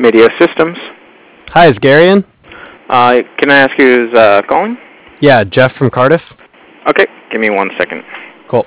Media Systems. Hi, is Gary in? Can I ask who's calling? Yeah, Jeff from Cardiff. Okay, give me 1 second. Cool.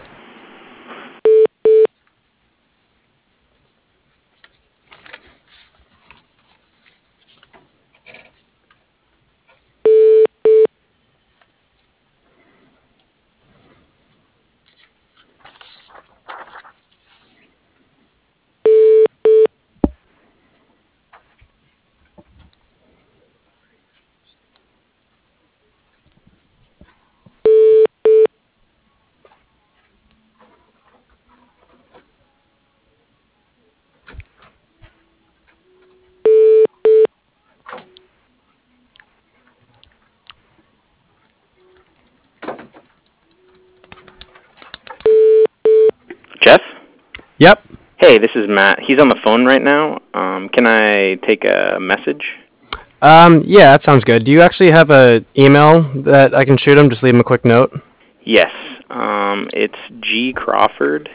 Jeff? Yep. Hey, this is Matt. He's on the phone right now. Can I take a message? Yeah, that sounds good. Do you actually have a email that I can shoot him? Just leave him a quick note. Yes. It's G Crawford.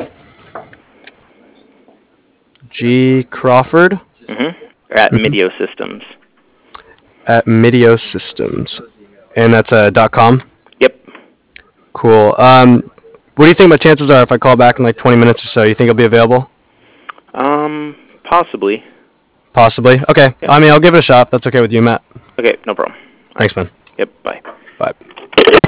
G Crawford At Medio Systems. at Medio Systems, and that's .com. Yep. Cool. What do you think my chances are if I call back in like 20 minutes or so? You think I'll be available? Possibly. Possibly. Okay. Yep. I mean, I'll give it a shot. If that's okay with you, Matt. Okay, no problem. Thanks, man. Yep, bye. Bye.